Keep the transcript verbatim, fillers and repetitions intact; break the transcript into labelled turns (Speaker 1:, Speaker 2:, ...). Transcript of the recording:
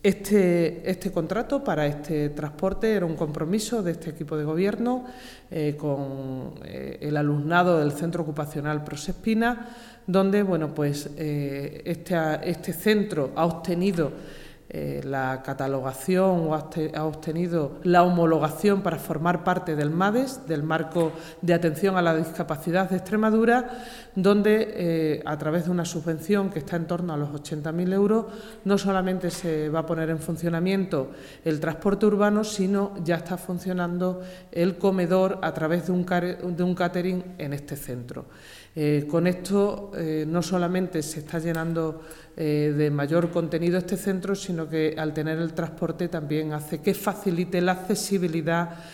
Speaker 1: Este, este contrato para este transporte era un compromiso de este equipo de gobierno eh, con eh, el alumnado del Centro Ocupacional Prosespina, donde bueno, pues, eh, este, este centro ha obtenido eh, la catalogación o ha obtenido la homologación para formar parte del MADES, del Marco de Atención a la Discapacidad de Extremadura, donde eh, a través de una subvención que está en torno a los ochenta mil euros, no solamente se va a poner en funcionamiento el transporte urbano, sino ya está funcionando el comedor a través de un, de un catering en este centro. Eh, con esto eh, no solamente se está llenando eh, de mayor contenido este centro, sino que al tener el transporte también hace que facilite la accesibilidad